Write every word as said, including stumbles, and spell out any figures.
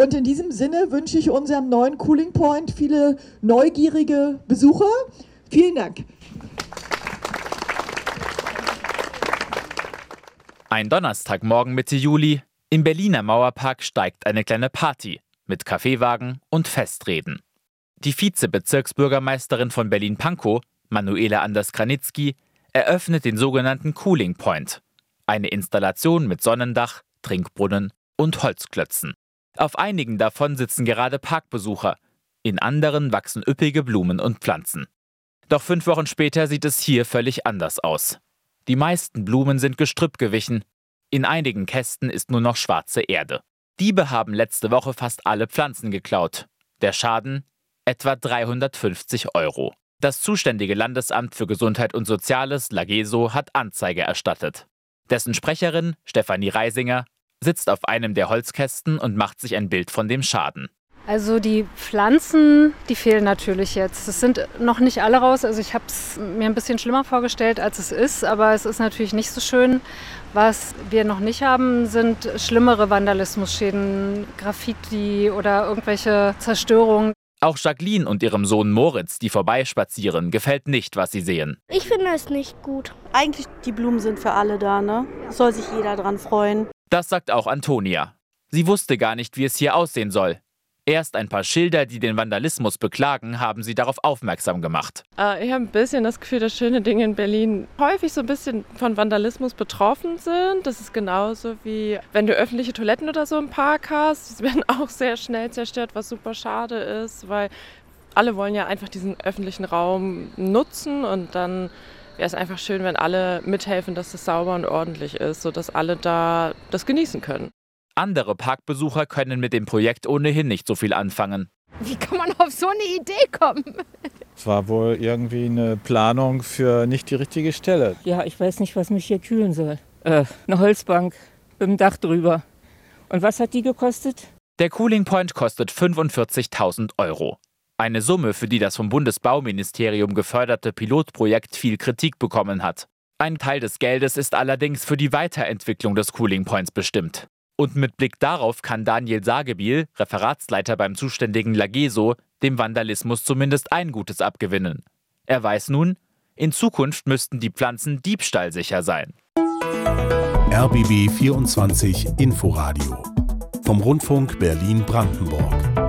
Und in diesem Sinne wünsche ich unserem neuen Cooling Point viele neugierige Besucher. Vielen Dank. Ein Donnerstagmorgen Mitte Juli. Im Berliner Mauerpark steigt eine kleine Party mit Kaffeewagen und Festreden. Die Vizebezirksbürgermeisterin von Berlin-Pankow, Manuela Anders-Kranitzky, eröffnet den sogenannten Cooling Point. Eine Installation mit Sonnendach, Trinkbrunnen und Holzklötzen. Auf einigen davon sitzen gerade Parkbesucher, in anderen wachsen üppige Blumen und Pflanzen. Doch fünf Wochen später sieht es hier völlig anders aus. Die meisten Blumen sind Gestrüpp gewichen. In einigen Kästen ist nur noch schwarze Erde. Diebe haben letzte Woche fast alle Pflanzen geklaut. Der Schaden? Etwa dreihundertfünfzig Euro. Das zuständige Landesamt für Gesundheit und Soziales, Lageso, hat Anzeige erstattet. Dessen Sprecherin, Stefanie Reisinger, sitzt auf einem der Holzkästen und macht sich ein Bild von dem Schaden. Also die Pflanzen, die fehlen natürlich jetzt. Es sind noch nicht alle raus. Also ich habe es mir ein bisschen schlimmer vorgestellt, als es ist. Aber es ist natürlich nicht so schön. Was wir noch nicht haben, sind schlimmere Vandalismusschäden, Graffiti oder irgendwelche Zerstörungen. Auch Jacqueline und ihrem Sohn Moritz, die vorbeispazieren, gefällt nicht, was sie sehen. Ich finde es nicht gut. Eigentlich, die Blumen sind für alle da, ne? Soll sich jeder dran freuen. Das sagt auch Antonia. Sie wusste gar nicht, wie es hier aussehen soll. Erst ein paar Schilder, die den Vandalismus beklagen, haben sie darauf aufmerksam gemacht. Äh, ich habe ein bisschen das Gefühl, dass schöne Dinge in Berlin häufig so ein bisschen von Vandalismus betroffen sind. Das ist genauso wie, wenn du öffentliche Toiletten oder so im Park hast. Die werden auch sehr schnell zerstört, was super schade ist, weil alle wollen ja einfach diesen öffentlichen Raum nutzen. Und dann wäre es einfach schön, wenn alle mithelfen, dass es sauber und ordentlich ist, sodass alle da das genießen können. Andere Parkbesucher können mit dem Projekt ohnehin nicht so viel anfangen. Wie kann man auf so eine Idee kommen? Es war wohl irgendwie eine Planung für nicht die richtige Stelle. Ja, ich weiß nicht, was mich hier kühlen soll. Äh, eine Holzbank mit dem Dach drüber. Und was hat die gekostet? Der Cooling Point kostet fünfundvierzigtausend Euro. Eine Summe, für die das vom Bundesbauministerium geförderte Pilotprojekt viel Kritik bekommen hat. Ein Teil des Geldes ist allerdings für die Weiterentwicklung des Cooling Points bestimmt. Und mit Blick darauf kann Daniel Sagebiel, Referatsleiter beim zuständigen Lageso, dem Vandalismus zumindest ein Gutes abgewinnen. Er weiß nun, in Zukunft müssten die Pflanzen diebstahlsicher sein. R B B vierundzwanzig Inforadio vom Rundfunk Berlin-Brandenburg.